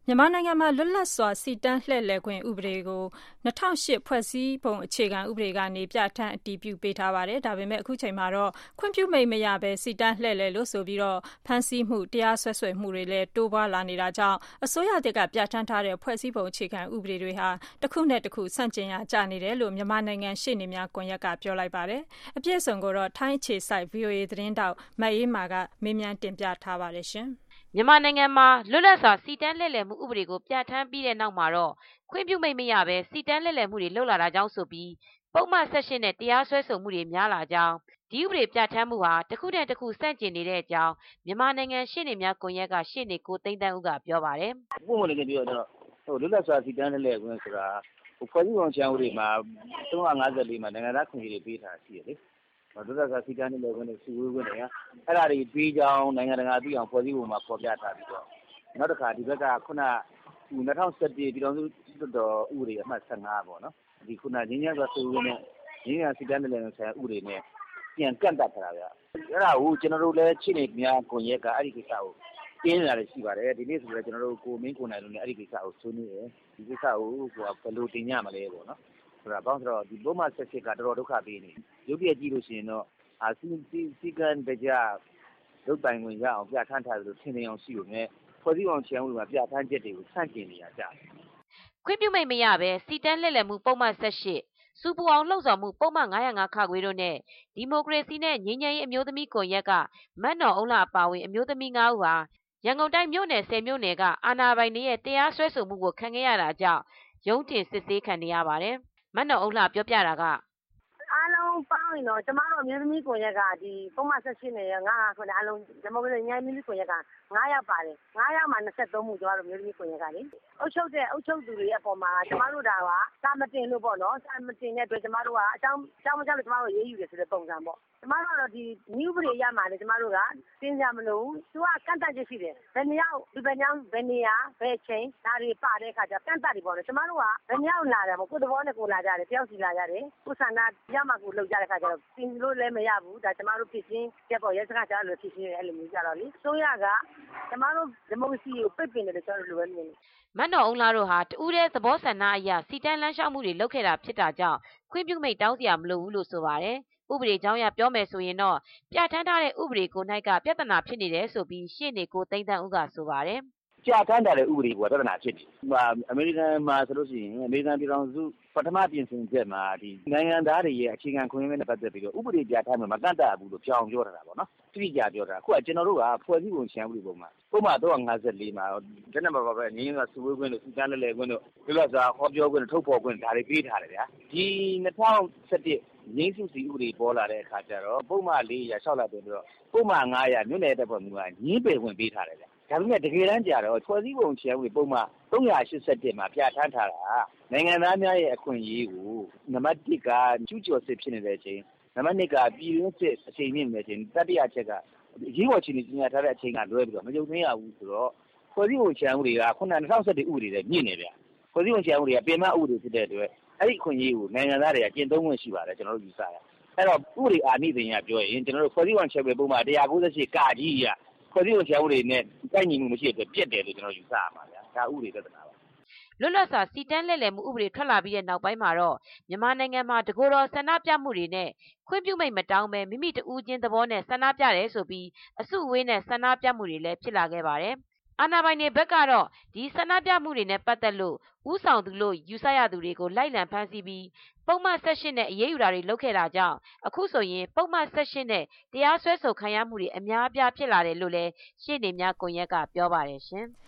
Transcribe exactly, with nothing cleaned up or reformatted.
မြန်မာနိုင်ငံမှာလွတ်လပ်စွာစီတန်းလှည့်လည်ခွင့်ဥပဒေကို၂၀၀၈ဖွဲ့စည်းပုံအခြေခံဥပဒေကနေပြဋ္ဌာန်းအတည်ပြုပေးထားပါတယ်။ဒါပေမဲ့အခုချိန်မှာတော့ခွင့်ပြုမိန့်မရဘဲစီတန်းလှည့်လည်လို့ဆိုပြီးတော့ဖမ်းဆီးမှုတရားစွဲဆိုမှုတွေလည်းတိုးပွားလာနေတာကြောင့်အစိုးရတပ်ကပြဋ္ဌာန်းထားတဲ့ဖွဲ့စည်းပုံအခြေခံဥပဒေတွေဟာတစ်ခုနဲ့တစ်ခုဆန့်ကျင်ရာကျနေတယ်လို့မြန်မာနိုင်ငံရှေ့နေများကွန်ရက်ကပြောလိုက်ပါတယ်။အပြည့်အစုံကိုတော့ထိုင်းအခြေစိုက် ဗွီအိုအေ သတင်းတောက်မအေးမာကမေးမြန်းတင်ပြထားပါတယ်ရှင်။မြန်မာနိုင်ငံမှာလွတ်လပ်စွာစီတန်းလှည့်လည်မှုဥပဒေကိုပြဋ္ဌာန်းပြီးတဲ့နောက်မှာတော့ခွင့်ပြုမိန့်မရဘဲစီတန်းလှည့်လည်မှုတွေလုပ်လာတာကြောင့်ဆိုပြီးပုဒ်မ၁၈နဲ့တရားစွဲဆိုမှုတွေများလာကြောင်းဒီဥပဒေပြဋ္ဌာန်းမှုဟာတစ်ခုနဲ့တစ်ခုဆန့်ကျင်နေတဲ့အကြောင်းမြန်မာနိုင်ငံရှေ့နေများကွန်ရက်ကရှေ့နေကိုသိန်းတန်းဦးကပြောပါတယ်။ဥပမာလေးပြောတော့ဟိုလွတ်လပ်စွာစီတန်းလှည့်လည်ခွင့်ဆိုတာဖွဲ့စည်းပုံချမ်းဥပဒေမှာ၃၅၄မှာနိုင်ငံသားခွင့်ရေးတွေပေးထားရှိတယ်လေ။ဒုက္ခစီတန်းနဲ့လည်းဝင်နေစုဝေးဝင်နေရအဲ့ဒါတွေပြီးကြောင်းနိုင်ငံတကာပြီးအောင်ဖွဲ့စည်းပုံမှာပေါ်ပြထားပြီးတော့နောက်တစ်ခါဒီဘက်ကခုန၂၀၁၁ပြည်တော်စုတော်ဥပဒေအမှတ်၁၅ပေါ့နော်ဒီခုနရင်းရဆိုစုဝေးနေရင်းရစီတန်းနဲ့လည်းဆိုင်ဥပဒေနဲ့ပြန်ကန့်တတ်ထားတာဗျအဲ့ဒါကိုကျွန်တော်တို့လည်းချိနေများကွန်ရက်ကအဲ့ဒီကိစ္စကိုပြင်းလာတယ်ရှိပါတယ်ဒီနေ့ဆိုလည်းကျွန်တော်တို့ကိုမင်းကိုနိုင်လို့လည်းအဲ့ဒီကိစ္စကိုဆွေးနွေးတယ်ဒီကိစ္စကိုဟိုဘယ်လိုတင်ညမလဲပေါ့နော်ဆိုတာပေါင်းဆိုတော့ဒီပုံမှန်ဆက်စစ်ကတော်တော်ဒုက္ခပေးနေရုပ်ပြည့်ကြည့်လို့ရှိရင်တော့အာစီစီစီကန်တကြရုပ်ပိုင်ဝင်ရအောင်ပြဋ္ဌာန်းထားတယ်လို့ထင်နေအောင်ရှိလို့နဲ့ဖွဲ့စည်းအောင်ချမ်းလို့ပြဋ္ဌာန်းချက်တွေကိုဆန့်ကျင်နေရကြတယ်ခွင့်ပြုမိန့်မရဘဲစီတန်းလှည့်လည်မှုပုံမှန်၁၈စူပူအောင်လှုံ့ဆော်မှုပုံမှန်၅၀၅ခခွေတို့နဲ့ဒီမိုကရေစီနဲ့ငြိမ်းချမ်းရေးအမျိုးသမီးကွန်ရက်ကမတ်နော်အုံးလာအပါဝင်အမျိုးသမီး၅ဦးဟာရန်ကုန်တိုင်းမြို့နယ်၁၀မြို့နယ်ကအာဏာပိုင်တွေရဲ့တရားစွဲဆိုမှုကိုခံခဲ့ရတာကြောင့်ရုံးတင်စစ်ဆေးခံနေရပါတယ်မတ်နော်အုံးလာပြောပြတာကအားလုံးပေါင်းရင်တော့ကျမတို့အမျိုးသမီးကွန်ရက်ကဒီပုံမှန်၁၈နဲ့ငါးခုနဲ့အားလုံးဒီမိုကရေစီညအမျိုးသမီးကွန်ရက်က၅ယောက်ပါတယ်၅ယောက်မှာ၂၃မှုကျမတို့အမျိုးသမီးကွန်ရက်ကလေအုပ်ချုပ်တဲ့အုပ်ချုပ်သူတွေအပေါ်မှာကျမတို့ဒါကစာမတင်လို့ပေါ့နော်စာမတင်တဲ့အတွက်ကျမတို့ကအကြောင်းအကြောင်းမကြောက်လို့ကျမတို့ရေးယူတယ်ဆိုတဲ့ပုံစံပေါ့ကျမတို့ကတော့ဒီနည်းဥပဒေရမှာလေကျမတို့ကတင်းကြမလို့သူကကန့်တတ်ချက်ရှိတယ်ဘယ်နှယောက်ဒီဘယ်နှယောက်ဘယ်နေရာဘယ်ချိန်ဒါတွေပါတဲ့အခါကျကန့်တတ်တယ်ပေါ့နော်ကျမတို့ကဘယ်နှယောက်လာတယ်ပေါ့ကိုယ်တဘောနဲ့ကိုလာကြတယ်တယောက်စီလာကြတယ်ကိုဆန္ဒရမှာကိုလောက်ကြတဲ့အခါကျတော့တင်လို့လည်းမရဘူးဒါကျမတို့ဖြစ်ချင်းချက်ပေါ့ရဲစခန်းကျတော့ဖြစ်ချင်းအဲ့လိုမျိုးကြတော့လေဆိုရကကျမတို့ဒီမိုကရေစီကိုပိတ်ပင်တယ်လို့ကျတော့လိုပဲမြင်တယ်မတ်နော်အုံးလာတို့ဟာတူးတဲ့သဘောဆန္ဒအရစီတန်းလမ်းလျှောက်မှုတွေလုပ်ခဲ့တာဖြစ်တာကြောင့်ခွင့်ပြုမိန့်တောင်းစရာမလိုဘူးလို့ဆိုပါတယ်ဥပဒေကြောင်းအရပြောမယ်ဆိုရင်တော့ပြဋ္ဌာန်းထားတဲ့ဥပဒေကို၌ကပြဿနာဖြစ်နေတယ်ဆိုပြီးရှေ့နေကိုသိန်းတန်းဦးကဆိုပါတယ်ပြဋ္ဌာန်းထားတဲ့ဥပဒေကပြဿနာဖြစ်တယ်။ဟိုအမေရိကန်မှာဆိုလို့ရှိရင်အမေရိကန်ပြည်ထောင်စုပထမပြင်ဆင်ချက်မှာဒီနိုင်ငံသားတွေရဲ့အခြေခံခွင့်အရေးနဲ့ပတ်သက်ပြီးတော့ဥပဒေပြဋ္ဌာန်းမှာမကန့်တတ်ဘူးလို့ပြောင်းပြောထားတာပေါ့နော်။တိကျပြောတာအခုကကျွန်တော်တို့ကဖွဲ့စည်းပုံချမ်းဥပဒေပုံမှာပုံမှန်၃၅၄မှာတနက်မှာပဲငင်းကစုဝေးခွင့်တို့စီကန်းလည်းလည်းခွင့်တို့ဒီလိုဆိုဟောပြောခွင့်ထုတ်ဖော်ခွင့်ဒါတွေပေးထားတယ်ဗျာ။ဒီ၂၀၁၁ငင်းစုစီဥပဒေပေါ်လာတဲ့အခါကျတော့ပုံမှန်၄ရာလျှောက်လာတယ်ပြီးတော့ပုံမှန်၅ရာမြို့နယ်တပ်ဖွဲ့မှုကငင်းပယ်ခွင့်ပေးထားတယ်ဗျာ။ဒါပေမဲ့တကယ်တမ်းကြတော့ဖွဲ့စည်းပုံချမ်းဥပဒေပုံမှန်၃၈၁မှာပြဋ္ဌာန်းထားတာနိုင်ငံသားများရဲ့အခွင့်အရေးကိုနံပါတ်၁ကကျူးကျော်စစ်ဖြစ်နေတဲ့အချိန်နံပါတ်၂ကပြည်တွင်းစစ်အချိန်မြင့်နေတဲ့အချိန်တတိယချက်ကအရေးပေါ်ချင်းကြီးညာထားတဲ့အချိန်ကလွဲပြီးတော့မကြုံသေးရဘူးဆိုတော့ဖွဲ့စည်းပုံချမ်းဥပဒေကခုန၂၀၁၁ဥပဒေနဲ့မြင့်နေဗျဖွဲ့စည်းပုံချမ်းဥပဒေကပြင်မဥပဒေဖြစ်တဲ့အတွက်အဲ့ဒီအခွင့်အရေးကိုနိုင်ငံသားတွေကကျင့်သုံးခွင့်ရှိပါတယ်ကျွန်တော်တို့ယူဆတာအဲ့တော့ဥပဒေအာဏိသင်ရပြောရင်ကျွန်တော်တို့ဖွဲ့စည်းပုံချမ်းဥပဒေပုံမှန်၁၉၈ကကြီးရဖွဲ့စည်းပုံချမ်းဥပဒေနဲ့တိုက်ညီမှုမရှိတဲ့အတွက်ပြက်တယ်လို့ကျွန်တော်ယူဆရမှာဗျာဒါဥပဒေသဒ္ဒနာပါလွတ်လပ်စွာစီတန်းလှည့်လည်မှုဥပဒေထွက်လာပြီးတဲ့နောက်ပိုင်းမှာတော့မြန်မာနိုင်ငံမှာတကိုယ်တော်ဆန္ဒပြမှုတွေနဲ့ခွင့်ပြုမိန့်မတောင်းဘဲမိမိတဦးချင်းသဘောနဲ့ဆန္ဒပြတယ်ဆိုပြီးအစုအဝေးနဲ့ဆန္ဒပြမှုတွေလည်းဖြစ်လာခဲ့ပါတယ်အာဏာပိုင်တွေဘက်ကတော့ဒီဆန္ဒပြမှုတွေနဲ့ပတ်သက်လို့ဥဆောင်သူလို့ယူဆရသူတွေကိုလိုက်လံဖမ်းဆီးပြီးပုံမှန်၁၈နဲ့အရေးယူတာတွေလုပ်ခဲ့တာကြောင့်အခုဆိုရင်ပုံမှန်၁၈နဲ့တရားစွဲဆိုခံရမှုတွေအများအပြားဖြစ်လာတယ်လို့လည်းရှေ့နေများကွန်ရက်ကပြောပါတယ်ရှင်